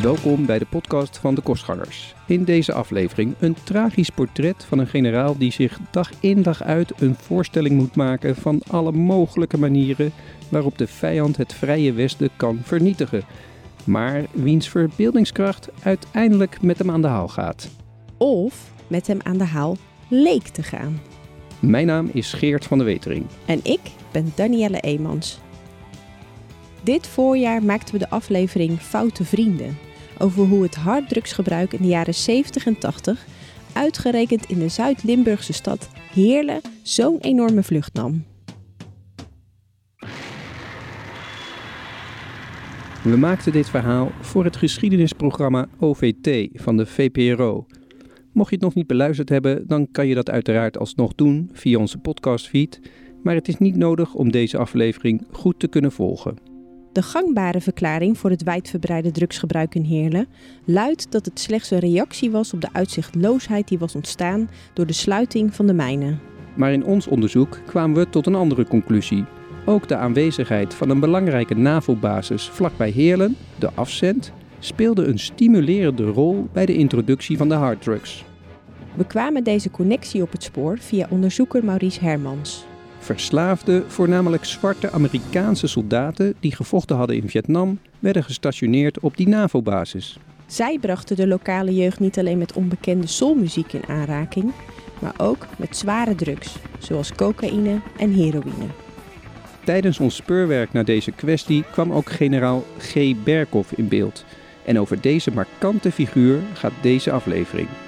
Welkom bij de podcast van de Kostgangers. In deze aflevering een tragisch portret van een generaal die zich dag in dag uit een voorstelling moet maken van alle mogelijke manieren waarop de vijand het Vrije Westen kan vernietigen. Maar wiens verbeeldingskracht uiteindelijk met hem aan de haal gaat. Of met hem aan de haal leek te gaan. Mijn naam is Geert van de Wetering. En ik ben Danielle Eemans. Dit voorjaar maakten we de aflevering Foute Vrienden over hoe het harddrugsgebruik in de jaren 70 en 80, uitgerekend in de Zuid-Limburgse stad Heerlen, zo'n enorme vlucht nam. We maakten dit verhaal voor het geschiedenisprogramma OVT van de VPRO. Mocht je het nog niet beluisterd hebben, dan kan je dat uiteraard alsnog doen via onze podcastfeed, maar het is niet nodig om deze aflevering goed te kunnen volgen. De gangbare verklaring voor het wijdverbreide drugsgebruik in Heerlen luidt dat het slechts een reactie was op de uitzichtloosheid die was ontstaan door de sluiting van de mijnen. Maar in ons onderzoek kwamen we tot een andere conclusie. Ook de aanwezigheid van een belangrijke NAVO-basis vlakbij Heerlen, de Afzent, speelde een stimulerende rol bij de introductie van de harddrugs. We kwamen deze connectie op het spoor via onderzoeker Maurice Hermans. Verslaafde, voornamelijk zwarte Amerikaanse soldaten die gevochten hadden in Vietnam, werden gestationeerd op die NAVO-basis. Zij brachten de lokale jeugd niet alleen met onbekende soulmuziek in aanraking, maar ook met zware drugs, zoals cocaïne en heroïne. Tijdens ons speurwerk naar deze kwestie kwam ook generaal G. Berkhoff in beeld. En over deze markante figuur gaat deze aflevering.